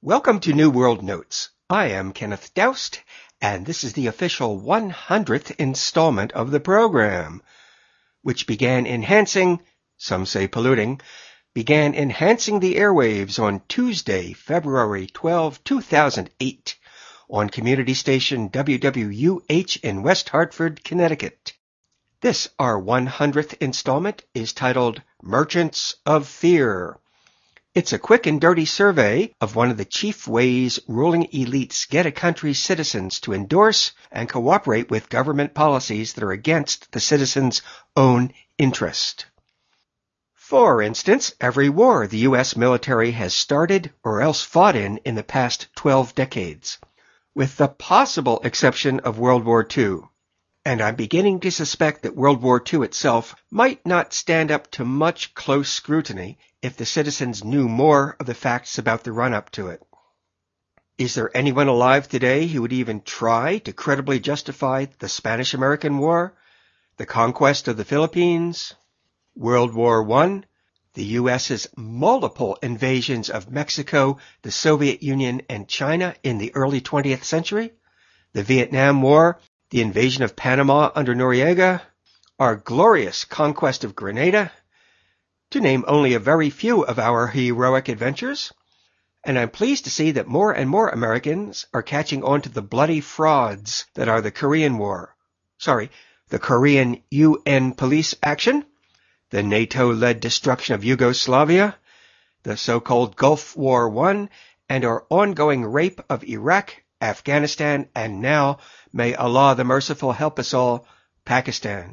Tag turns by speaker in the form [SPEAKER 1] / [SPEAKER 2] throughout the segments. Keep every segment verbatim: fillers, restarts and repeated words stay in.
[SPEAKER 1] Welcome to New World Notes. I am Kenneth Doust, and this is the official one hundredth installment of the program, which began enhancing, some say polluting, began enhancing the airwaves on Tuesday, February twelfth, two thousand eight, on community station W W U H in West Hartford, Connecticut. This, our one hundredth installment, is titled Merchants of Fear. It's a quick and dirty survey of one of the chief ways ruling elites get a country's citizens to endorse and cooperate with government policies that are against the citizens' own interest. For instance, every war the U S military has started or else fought in in the past twelve decades, with the possible exception of World War Two. And I'm beginning to suspect that World War Two itself might not stand up to much close scrutiny if the citizens knew more of the facts about the run-up to it. Is there anyone alive today who would even try to credibly justify the Spanish-American War, the conquest of the Philippines, World War One, the U S's multiple invasions of Mexico, the Soviet Union, and China in the early twentieth century, the Vietnam War, the invasion of Panama under Noriega, our glorious conquest of Grenada, to name only a very few of our heroic adventures? And I'm pleased to see that more and more Americans are catching on to the bloody frauds that are the Korean War, sorry, the Korean U N police action, the NATO-led destruction of Yugoslavia, the so-called Gulf War One, and our ongoing rape of Iraq, Afghanistan, and now, may Allah the Merciful help us all, Pakistan.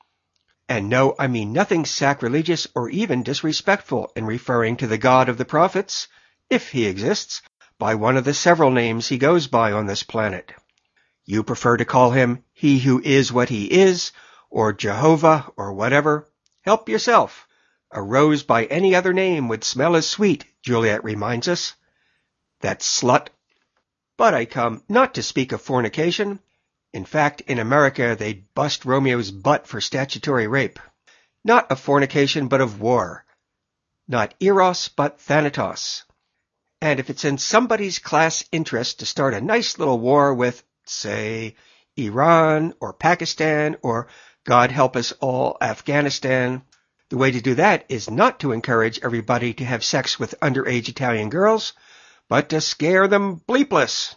[SPEAKER 1] And no, I mean nothing sacrilegious or even disrespectful in referring to the God of the prophets, if he exists, by one of the several names he goes by on this planet. You prefer to call him He Who Is What He Is, or Jehovah, or whatever. Help yourself. A rose by any other name would smell as sweet, Juliet reminds us. That slut. But I come not to speak of fornication. In fact, in America, they'd bust Romeo's butt for statutory rape. Not of fornication, but of war. Not eros, but thanatos. And if it's in somebody's class interest to start a nice little war with, say, Iran, or Pakistan, or, God help us all, Afghanistan, the way to do that is not to encourage everybody to have sex with underage Italian girls, but to scare them bleepless.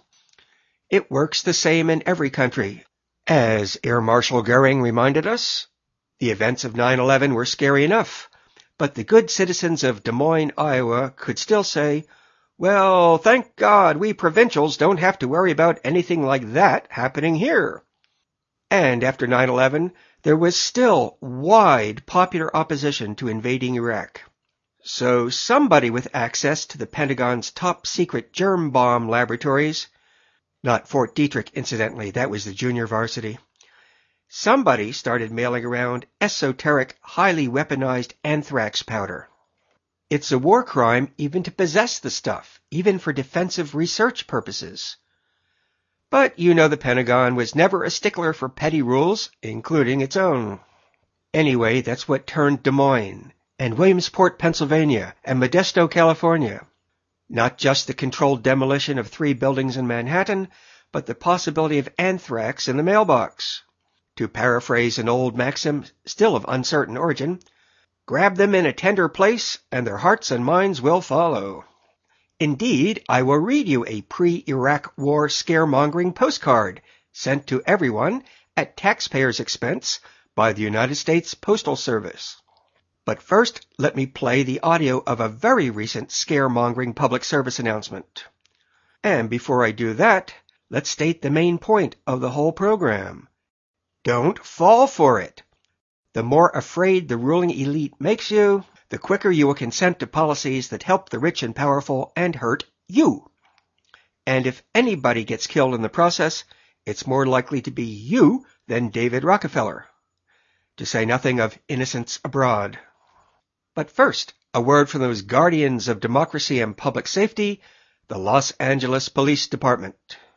[SPEAKER 1] It works the same in every country. As Air Marshal Goering reminded us, the events of nine eleven were scary enough, but the good citizens of Des Moines, Iowa could still say, well, thank God we provincials don't have to worry about anything like that happening here. And after nine eleven, there was still wide popular opposition to invading Iraq. So somebody with access to the Pentagon's top-secret germ bomb laboratories, not Fort Detrick, incidentally, that was the junior varsity, somebody started mailing around esoteric, highly weaponized anthrax powder. It's a war crime even to possess the stuff, even for defensive research purposes. But you know the Pentagon was never a stickler for petty rules, including its own. Anyway, that's what turned Des Moines, and Williamsport, Pennsylvania, and Modesto, California. Not just the controlled demolition of three buildings in Manhattan, but the possibility of anthrax in the mailbox. To paraphrase an old maxim, still of uncertain origin, grab them in a tender place, and their hearts and minds will follow. Indeed, I will read you a pre-Iraq war scaremongering postcard sent to everyone at taxpayers' expense by the United States Postal Service. But first, let me play the audio of a very recent scaremongering public service announcement. And before I do that, let's state the main point of the whole program. Don't fall for it. The more afraid the ruling elite makes you, the quicker you will consent to policies that help the rich and powerful and hurt you. And if anybody gets killed in the process, it's more likely to be you than David Rockefeller, to say nothing of innocents abroad. But first, a word from those guardians of democracy and public safety, the Los Angeles Police Department.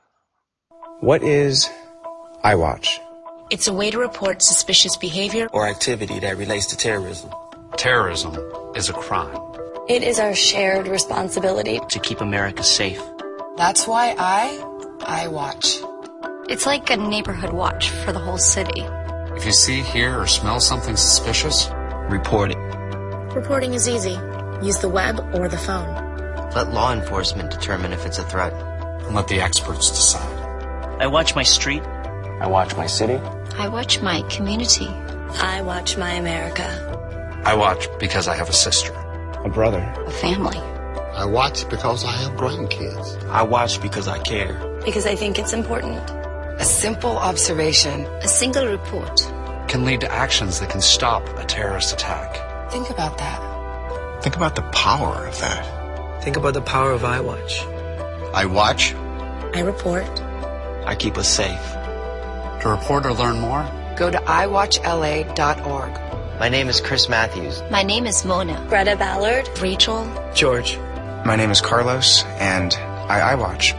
[SPEAKER 2] What is iWatch?
[SPEAKER 3] It's a way to report suspicious behavior
[SPEAKER 4] or activity that relates to terrorism.
[SPEAKER 5] Terrorism is a crime.
[SPEAKER 6] It is our shared responsibility
[SPEAKER 7] to keep America safe.
[SPEAKER 5] That's why I, I watch.
[SPEAKER 6] It's like a neighborhood watch for the whole city.
[SPEAKER 7] If you see, hear, or smell something suspicious, report it.
[SPEAKER 3] Reporting is easy. Use the web or the phone.
[SPEAKER 4] Let law enforcement determine if it's a threat.
[SPEAKER 7] And let the experts decide.
[SPEAKER 8] I watch my street.
[SPEAKER 2] I watch my city.
[SPEAKER 6] I watch my community.
[SPEAKER 3] I watch my America.
[SPEAKER 7] I watch because I have a sister.
[SPEAKER 2] A brother.
[SPEAKER 6] A family.
[SPEAKER 9] I watch because I have grandkids.
[SPEAKER 4] I watch because I care.
[SPEAKER 3] Because I think it's important.
[SPEAKER 5] A simple observation.
[SPEAKER 6] A single report.
[SPEAKER 7] Can lead to actions that can stop a terrorist attack.
[SPEAKER 5] Think about that.
[SPEAKER 9] Think about the power of that.
[SPEAKER 4] Think about the power of iWatch.
[SPEAKER 9] I watch.
[SPEAKER 3] I report.
[SPEAKER 4] I keep us safe.
[SPEAKER 7] To report or learn more,
[SPEAKER 5] Go to i watch L A dot org.
[SPEAKER 4] My name is Chris Matthews.
[SPEAKER 6] My name is Mona.
[SPEAKER 3] Greta Ballard.
[SPEAKER 6] Rachel.
[SPEAKER 4] George.
[SPEAKER 2] My name is Carlos, and I iWatch.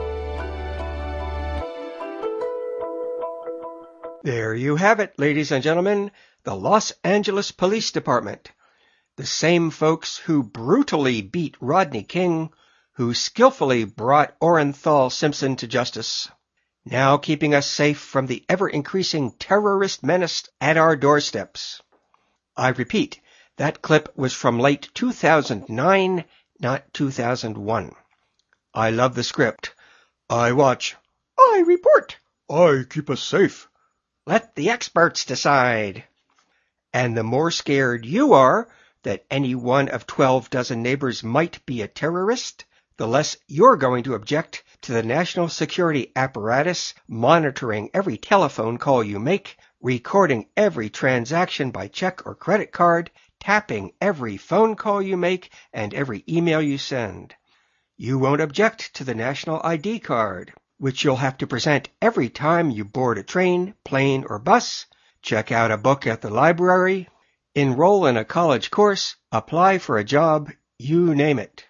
[SPEAKER 1] There you have it, ladies and gentlemen, the Los Angeles Police Department. The same folks who brutally beat Rodney King, who skillfully brought Orenthal Simpson to justice, now keeping us safe from the ever-increasing terrorist menace at our doorsteps. I repeat, that clip was from late two thousand nine, not two thousand one. I love the script. I watch. I report. I keep us safe. Let the experts decide. And the more scared you are that any one of twelve dozen neighbors might be a terrorist, the less you're going to object to the national security apparatus monitoring every telephone call you make, recording every transaction by check or credit card, tapping every phone call you make and every email you send. You won't object to the national I D card, which you'll have to present every time you board a train, plane, or bus, check out a book at the library, enroll in a college course, apply for a job, you name it.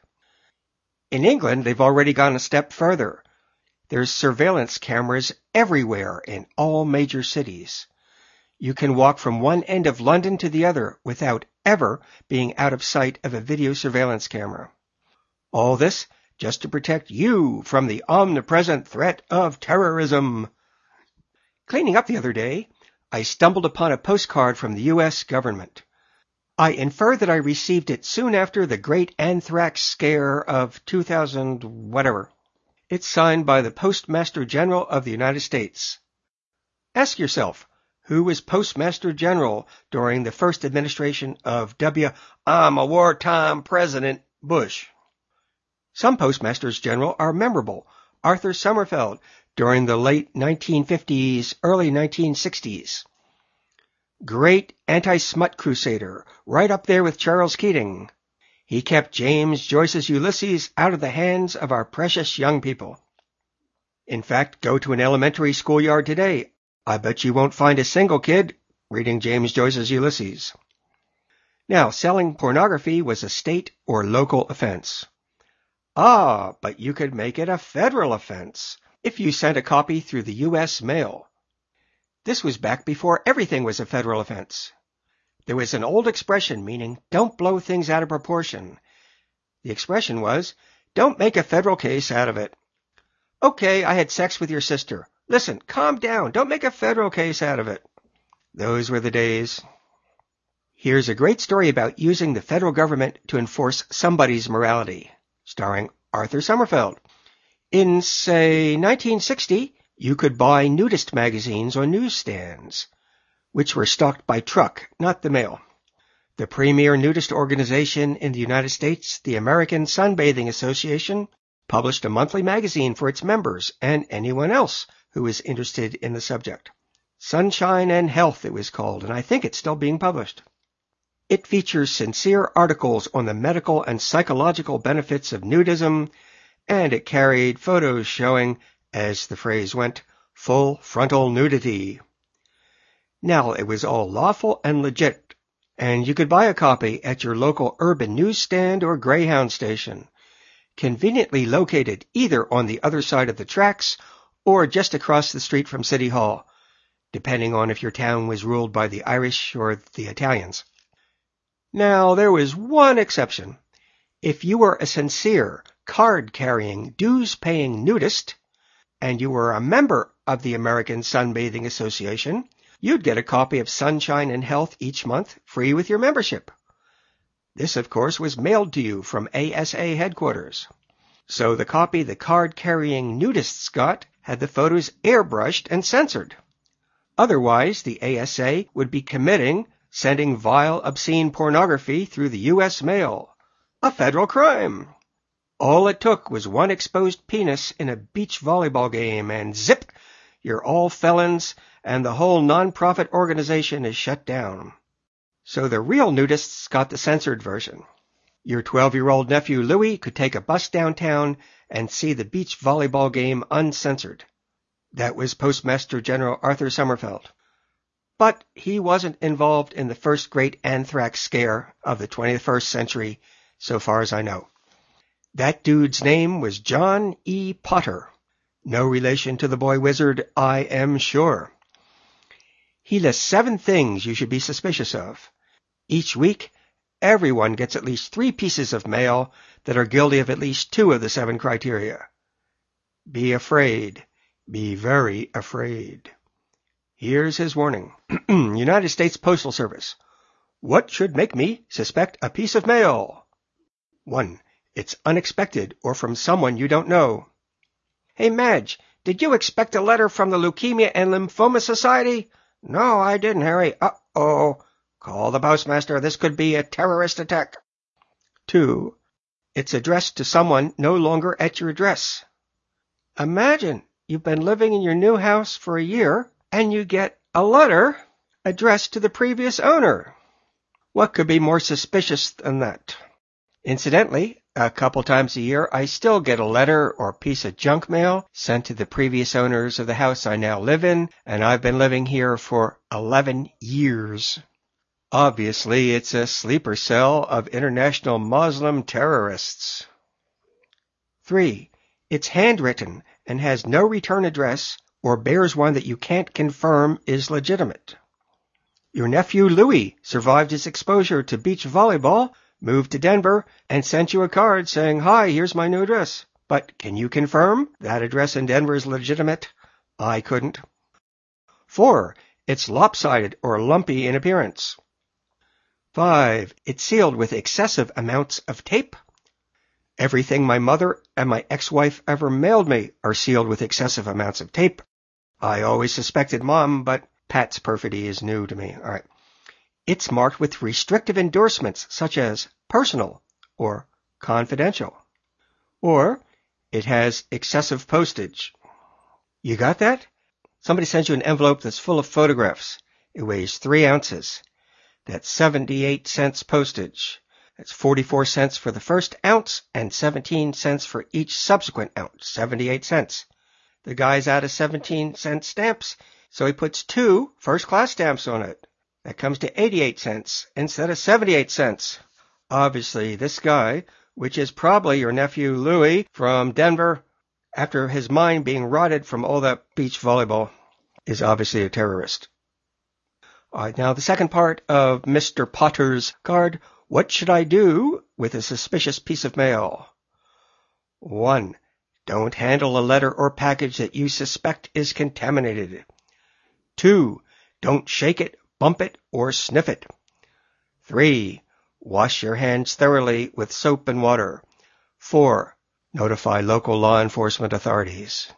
[SPEAKER 1] In England, they've already gone a step further. There's surveillance cameras everywhere in all major cities. You can walk from one end of London to the other without ever being out of sight of a video surveillance camera. All this just to protect you from the omnipresent threat of terrorism. Cleaning up the other day, I stumbled upon a postcard from the U S government. I infer that I received it soon after the great anthrax scare of two thousand whatever. It's signed by the Postmaster General of the United States. Ask yourself, who was Postmaster General during the first administration of W. I'm a wartime President Bush? Some Postmasters General are memorable. Arthur Sommerfeld during the late nineteen fifties, early nineteen sixties. Great anti-smut crusader, right up there with Charles Keating. He kept James Joyce's Ulysses out of the hands of our precious young people. In fact, go to an elementary schoolyard today. I bet you won't find a single kid reading James Joyce's Ulysses. Now, selling pornography was a state or local offense. Ah, but you could make it a federal offense if you sent a copy through the U S mail. This was back before everything was a federal offense. There was an old expression meaning, don't blow things out of proportion. The expression was, don't make a federal case out of it. Okay, I had sex with your sister. Listen, calm down. Don't make a federal case out of it. Those were the days. Here's a great story about using the federal government to enforce somebody's morality, starring Arthur Sommerfeld. In, say, nineteen sixty, you could buy nudist magazines on newsstands, which were stocked by truck, not the mail. The premier nudist organization in the United States, the American Sunbathing Association, published a monthly magazine for its members and anyone else who was interested in the subject. Sunshine and Health, it was called, and I think it's still being published. It features sincere articles on the medical and psychological benefits of nudism, and it carried photos showing, as the phrase went, full frontal nudity. Now, it was all lawful and legit, and you could buy a copy at your local urban newsstand or Greyhound station, conveniently located either on the other side of the tracks or just across the street from City Hall, depending on if your town was ruled by the Irish or the Italians. Now, there was one exception. If you were a sincere, card-carrying, dues-paying nudist, and you were a member of the American Sunbathing Association, you'd get a copy of Sunshine and Health each month, free with your membership. This, of course, was mailed to you from A S A headquarters. So the copy the card-carrying nudists got had the photos airbrushed and censored. Otherwise, the A S A would be committing sending vile, obscene pornography through the U S mail. A federal crime. All it took was one exposed penis in a beach volleyball game, and zip, you're all felons, and the whole non-profit organization is shut down. So the real nudists got the censored version. Your twelve-year-old nephew Louis could take a bus downtown and see the beach volleyball game uncensored. That was Postmaster General Arthur Sommerfeld. But he wasn't involved in the first great anthrax scare of the twenty-first century, so far as I know. That dude's name was John E. Potter. No relation to the boy wizard, I am sure. He lists seven things you should be suspicious of. Each week, everyone gets at least three pieces of mail that are guilty of at least two of the seven criteria. Be afraid. Be very afraid. Here's his warning. United States Postal Service. What should make me suspect a piece of mail? One. It's unexpected or from someone you don't know. Hey, Madge, did you expect a letter from the Leukemia and Lymphoma Society? No, I didn't, Harry. Uh-oh. Call the postmaster. This could be a terrorist attack. Two. It's addressed to someone no longer at your address. Imagine you've been living in your new house for a year, and you get a letter addressed to the previous owner. What could be more suspicious than that? Incidentally, a couple times a year, I still get a letter or piece of junk mail sent to the previous owners of the house I now live in, and I've been living here for eleven years. Obviously, it's a sleeper cell of international Muslim terrorists. Three. It's handwritten and has no return address or bears one that you can't confirm is legitimate. Your nephew Louis survived his exposure to beach volleyball, moved to Denver, and sent you a card saying, "Hi, here's my new address." But can you confirm that address in Denver is legitimate? I couldn't. Four. It's lopsided or lumpy in appearance. Five. It's sealed with excessive amounts of tape. Everything my mother and my ex-wife ever mailed me are sealed with excessive amounts of tape. I always suspected Mom, but Pat's perfidy is new to me. All right. It's marked with restrictive endorsements such as personal or confidential. Or it has excessive postage. You got that? Somebody sends you an envelope that's full of photographs. It weighs three ounces. That's seventy-eight cents postage. That's forty-four cents for the first ounce and seventeen cents for each subsequent ounce. seventy-eight cents. The guy's out of seventeen cent stamps, so he puts two first-class stamps on it. That comes to eighty-eight cents instead of seventy-eight cents. Obviously, this guy, which is probably your nephew Louis from Denver, after his mind being rotted from all that beach volleyball, is obviously a terrorist. All right, now the second part of Mister Potter's card. What should I do with a suspicious piece of mail? One. Don't handle a letter or package that you suspect is contaminated. Two. Don't shake it, bump it, or sniff it. Three. Wash your hands thoroughly with soap and water. Four. Notify local law enforcement authorities.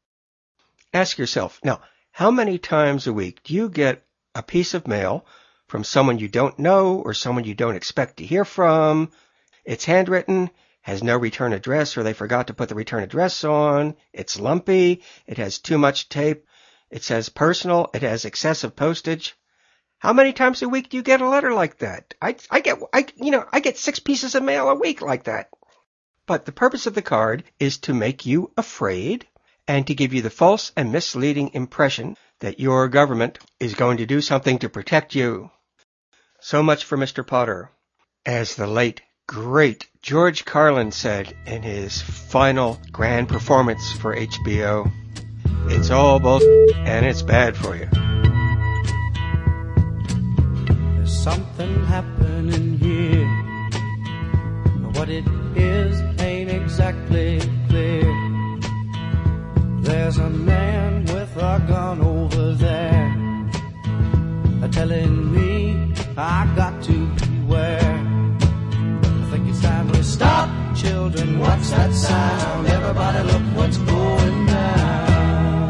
[SPEAKER 1] Ask yourself, now, how many times a week do you get a piece of mail from someone you don't know or someone you don't expect to hear from? It's handwritten, has no return address, or they forgot to put the return address on. It's lumpy. It has too much tape. It says personal. It has excessive postage. How many times a week do you get a letter like that? I, I get, I, you know, I get six pieces of mail a week like that. But the purpose of the card is to make you afraid and to give you the false and misleading impression that your government is going to do something to protect you. So much for Mister Potter. As the late, great George Carlin said in his final grand performance for H B O, it's all bullshit and it's bad for you.
[SPEAKER 10] There's something happening here. What it is ain't exactly exactly clear. There's a man with a gun over there, telling me I got to beware. I think it's time we stop, children. What's that sound? Everybody look what's going down.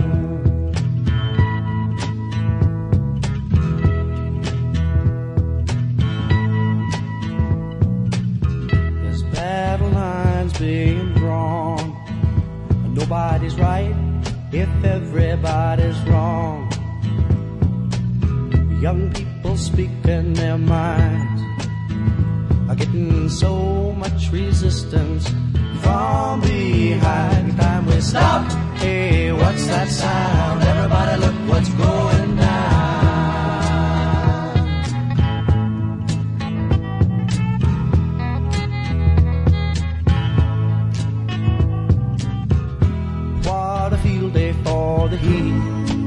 [SPEAKER 10] There's battle lines being drawn. Nobody's right if everybody's wrong. Young people speaking their minds are getting so much resistance from behind. Time we stopped. Hey, what's that sound? Everybody look what's going down. What a field day for the heat.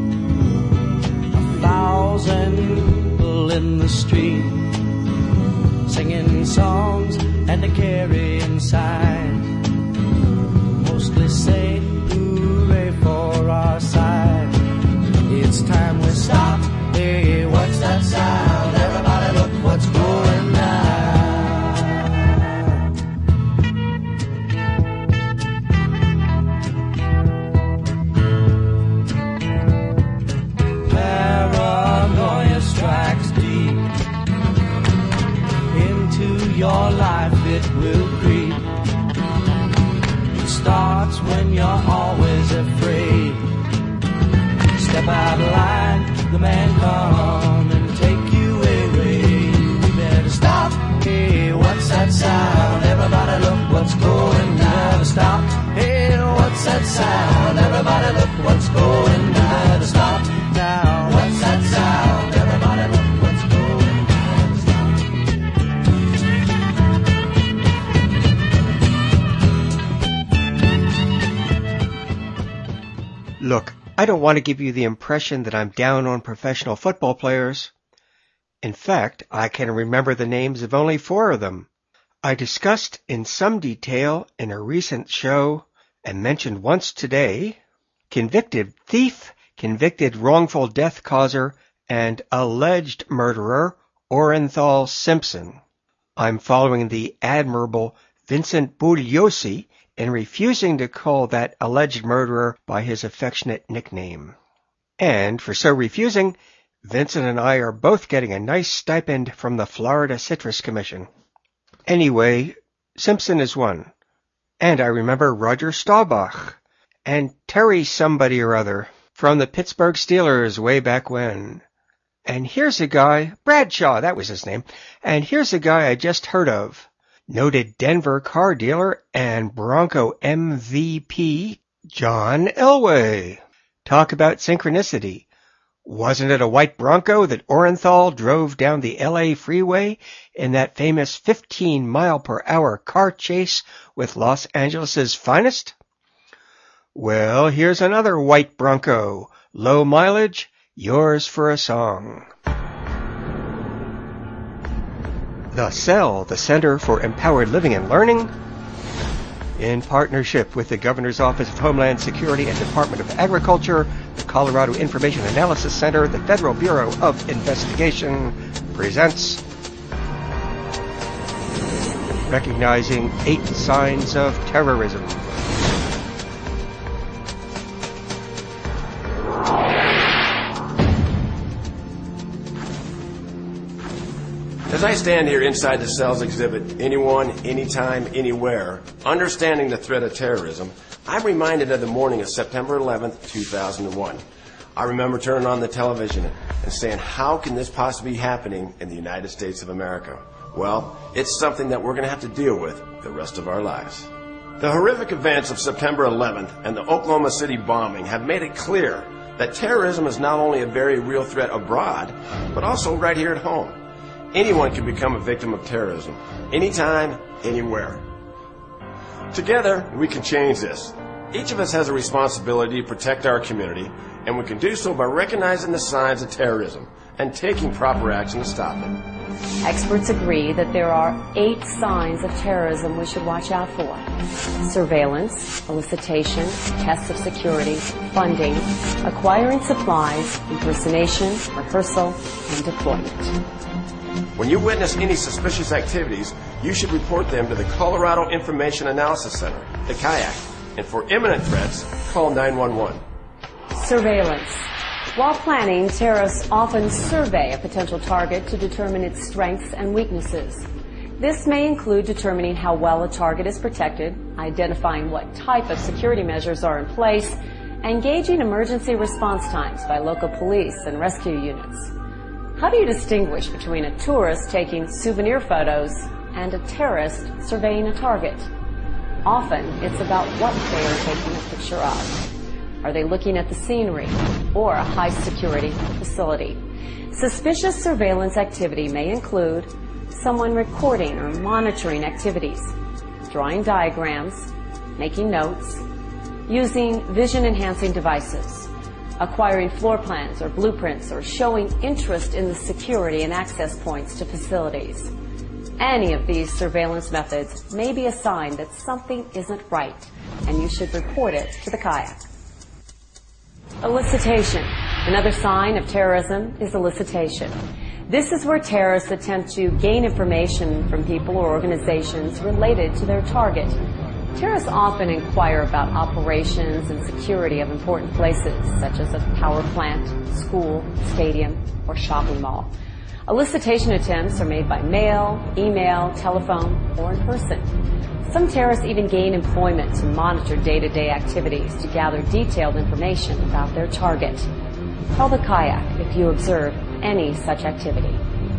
[SPEAKER 10] Thousand people in the street, singing songs and a carrying signs, mostly say hooray for our side. It's time we stop. Hey, what's that sound? Everybody look what's going down. Strikes deep into your life, it will creep. It starts when you're always afraid. Step out of line, the man come and take you away. We better stop. Hey, what's that sound? Everybody look what's going down. Stop. Hey, what's that sound? Everybody look what's going down. Stop now. What's that sound? Everybody look what's going down. Stop.
[SPEAKER 1] Look, I don't want to give you the impression that I'm down on professional football players. In fact, I can remember the names of only four of them. I discussed in some detail in a recent show and mentioned once today convicted thief, convicted wrongful death causer, and alleged murderer Orenthal Simpson. I'm following the admirable Vincent Bugliosi in refusing to call that alleged murderer by his affectionate nickname. And for so refusing, Vincent and I are both getting a nice stipend from the Florida Citrus Commission. Anyway, Simpson is one. And I remember Roger Staubach and Terry somebody or other from the Pittsburgh Steelers way back when. And here's a guy, Bradshaw, that was his name, and here's a guy I just heard of, noted Denver car dealer and Bronco M V P, John Elway. Talk about synchronicity. Wasn't it a white Bronco that Orenthal drove down the L A freeway in that famous fifteen mile per hour car chase with Los Angeles' finest? Well, here's another white Bronco, low mileage, yours for a song. The Cell, the Center for Empowered Living and Learning, in partnership with the Governor's Office of Homeland Security and Department of Agriculture, the Colorado Information Analysis Center, the Federal Bureau of Investigation, presents Recognizing Eight Signs of Terrorism.
[SPEAKER 11] As I stand here inside the Cell's exhibit, Anyone, Anytime, Anywhere, Understanding the Threat of Terrorism, I'm reminded of the morning of September eleventh, two thousand one. I remember turning on the television and saying, how can this possibly be happening in the United States of America? Well, it's something that we're going to have to deal with the rest of our lives. The horrific events of September eleventh and the Oklahoma City bombing have made it clear that terrorism is not only a very real threat abroad, but also right here at home. Anyone can become a victim of terrorism, anytime, anywhere. Together, we can change this. Each of us has a responsibility to protect our community, and we can do so by recognizing the signs of terrorism and taking proper action to stop it.
[SPEAKER 12] Experts agree that there are eight signs of terrorism we should watch out for: surveillance, elicitation, tests of security, funding, acquiring supplies, impersonation, rehearsal, and deployment.
[SPEAKER 11] When you witness any suspicious activities, you should report them to the Colorado Information Analysis Center, the kayak, and for imminent threats, call nine one one.
[SPEAKER 12] Surveillance. While planning, terrorists often survey a potential target to determine its strengths and weaknesses. This may include determining how well a target is protected, identifying what type of security measures are in place, and gauging emergency response times by local police and rescue units. How do you distinguish between a tourist taking souvenir photos and a terrorist surveying a target? Often, it's about what they are taking a picture of. Are they looking at the scenery or a high-security facility? Suspicious surveillance activity may include someone recording or monitoring activities, drawing diagrams, making notes, using vision-enhancing devices, acquiring floor plans or blueprints, or showing interest in the security and access points to facilities. Any of these surveillance methods may be a sign that something isn't right, and you should report it to the kayak. Elicitation. Another sign of terrorism is elicitation. This is where terrorists attempt to gain information from people or organizations related to their target. Terrorists often inquire about operations and security of important places, such as a power plant, school, stadium, or shopping mall. Elicitation attempts are made by mail, email, telephone, or in person. Some terrorists even gain employment to monitor day-to-day activities to gather detailed information about their target. Call the kayak if you observe any such activity.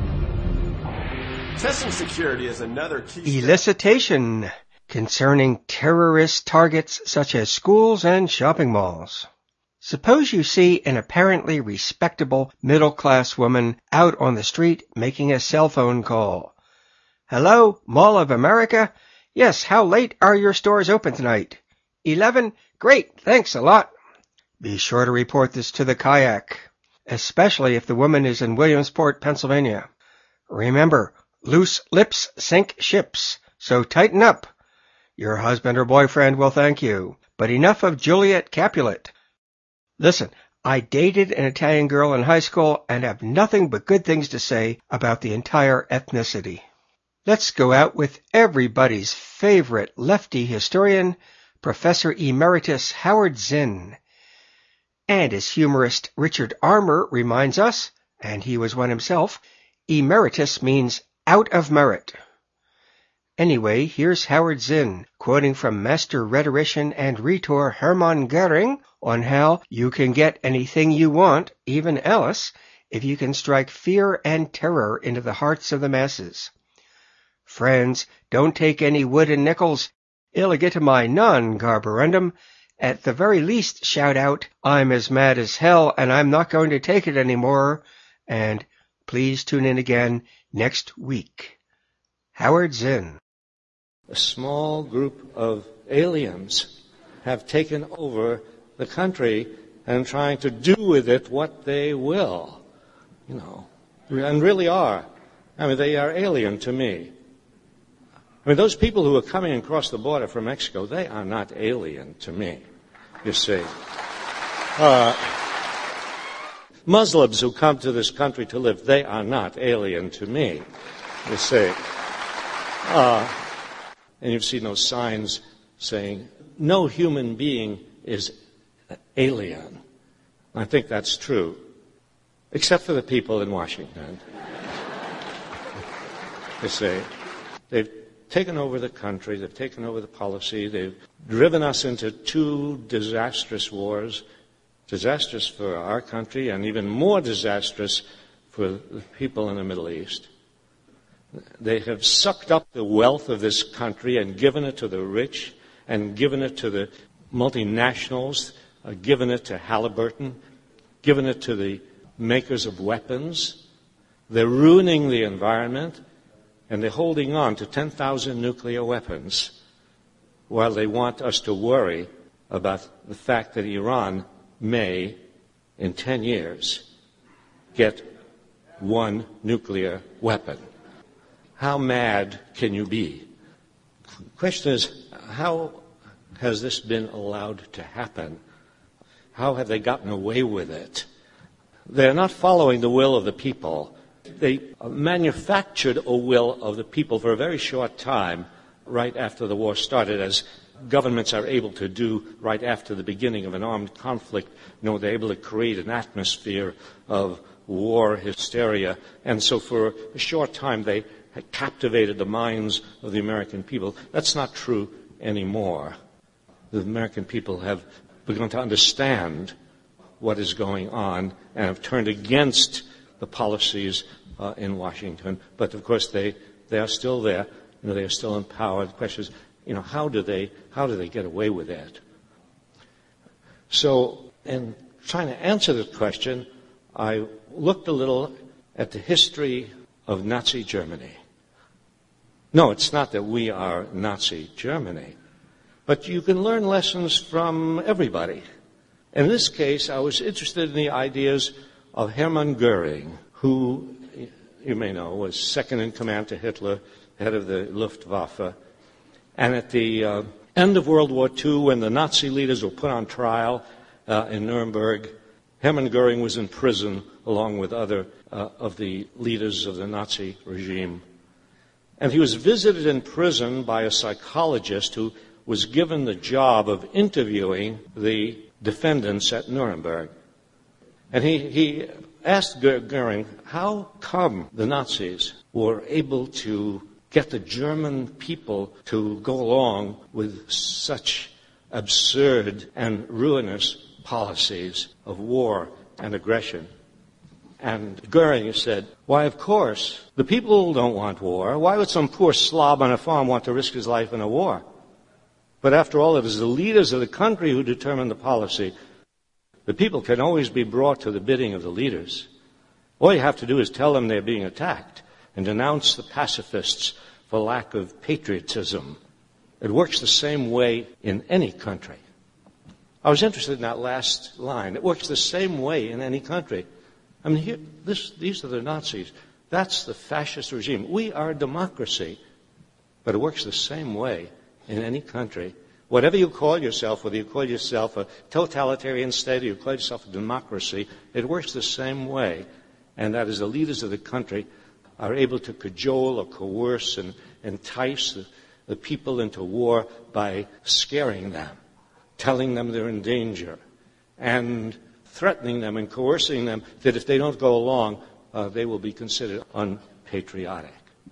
[SPEAKER 11] Testing security is another key
[SPEAKER 1] Elicitation, concerning terrorist targets such as schools and shopping malls. Suppose you see an apparently respectable middle-class woman out on the street making a cell phone call. Hello, Mall of America? Yes, how late are your stores open tonight? Eleven? Great, thanks a lot. Be sure to report this to the kayak, especially if the woman is in Williamsport, Pennsylvania. Remember, loose lips sink ships, so tighten up. Your husband or boyfriend will thank you. But enough of Juliet Capulet. Listen, I dated an Italian girl in high school and have nothing but good things to say about the entire ethnicity. Let's go out with everybody's favorite lefty historian, Professor Emeritus Howard Zinn. And as humorist Richard Armour reminds us, and he was one himself, emeritus means out of merit. Anyway, here's Howard Zinn, quoting from master rhetorician and rhetor Hermann Goering on how you can get anything you want, even Alice, if you can strike fear and terror into the hearts of the masses. Friends, don't take any wood and nickels, illegitimi non carborundum. At the very least, shout out, I'm as mad as hell and I'm not going to take it anymore. And please tune in again next week. Howard Zinn.
[SPEAKER 13] A small group of aliens have taken over the country and trying to do with it what they will. You know, and really are. I mean, they are alien to me. I mean, those people who are coming across the border from Mexico, they are not alien to me, you see. Uh, Muslims who come to this country to live, they are not alien to me, you see. Uh, and you've seen those signs saying, no human being is alien. I think that's true, except for the people in Washington. You see, they've taken over the country, they've taken over the policy, they've driven us into two disastrous wars, disastrous for our country and even more disastrous for the people in the Middle East. They have sucked up the wealth of this country and given it to the rich and given it to the multinationals, uh, given it to Halliburton, given it to the makers of weapons. They're ruining the environment. And they're holding on to ten thousand nuclear weapons while they want us to worry about the fact that Iran may, in ten years, get one nuclear weapon. How mad can you be? The question is, how has this been allowed to happen? How have they gotten away with it? They're not following the will of the people. They manufactured a will of the people for a very short time right after the war started, as governments are able to do right after the beginning of an armed conflict. You know, they're able to create an atmosphere of war hysteria. And so for a short time, they had captivated the minds of the American people. That's not true anymore. The American people have begun to understand what is going on and have turned against the policies uh, in Washington. But, of course, they, they are still there. You know, they are still in power. The question is, you know, how do they, how do they get away with that? So, in trying to answer this question, I looked a little at the history of Nazi Germany. No, it's not that we are Nazi Germany, but you can learn lessons from everybody. In this case, I was interested in the ideas of Hermann Goering, who, you may know, was second in command to Hitler, head of the Luftwaffe. And at the uh, end of World War Two, when the Nazi leaders were put on trial uh, in Nuremberg, Hermann Goering was in prison along with other uh, of the leaders of the Nazi regime. And he was visited in prison by a psychologist who was given the job of interviewing the defendants at Nuremberg. And he, he asked Goering, how come the Nazis were able to get the German people to go along with such absurd and ruinous policies of war and aggression? And Goering said, why, of course, the people don't want war. Why would some poor slob on a farm want to risk his life in a war? But after all, it is the leaders of the country who determine the policy. The people can always be brought to the bidding of the leaders. All you have to do is tell them they're being attacked and denounce the pacifists for lack of patriotism. It works the same way in any country. I was interested in that last line. It works the same way in any country. I mean, here, this, these are the Nazis. That's the fascist regime. We are a democracy, but it works the same way in any country. Whatever you call yourself, whether you call yourself a totalitarian state or you call yourself a democracy, it works the same way. And that is, the leaders of the country are able to cajole or coerce and entice the, the people into war by scaring them, telling them they're in danger, and threatening them and coercing them that if they don't go along, uh, they will be considered unpatriotic.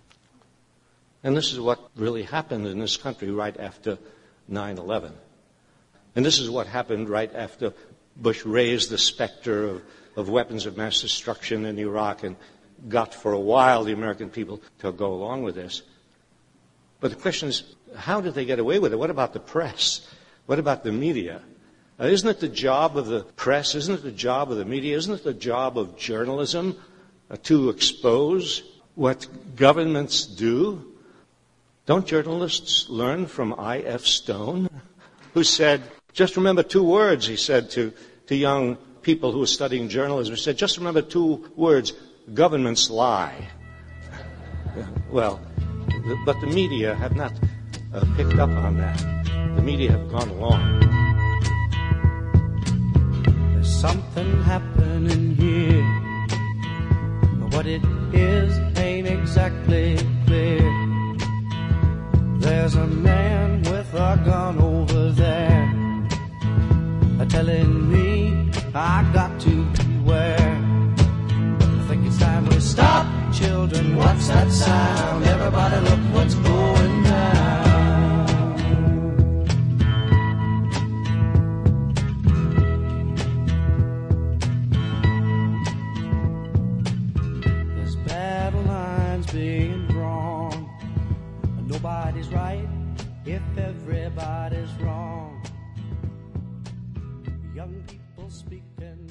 [SPEAKER 13] And this is what really happened in this country right after nine eleven. And this is what happened right after Bush raised the specter of, of weapons of mass destruction in Iraq and got for a while the American people to go along with this. But the question is, how did they get away with it? What about the press? What about the media? Uh, isn't it the job of the press, isn't it the job of the media, isn't it the job of journalism uh, to expose what governments do? Don't journalists learn from I F Stone, who said, just remember two words, he said to, to young people who were studying journalism. He said, just remember two words, governments lie. Well, the, but the media have not uh, picked up on that. The media have gone along.
[SPEAKER 10] There's something happening here. What it is ain't exactly clear. There's a man with a gun over there, telling me I got to beware. I think it's time we stop, children. What's that sound? Everybody look what's going down. There's battle lines being drawn. Nobody's right if everybody's wrong. Young people speaking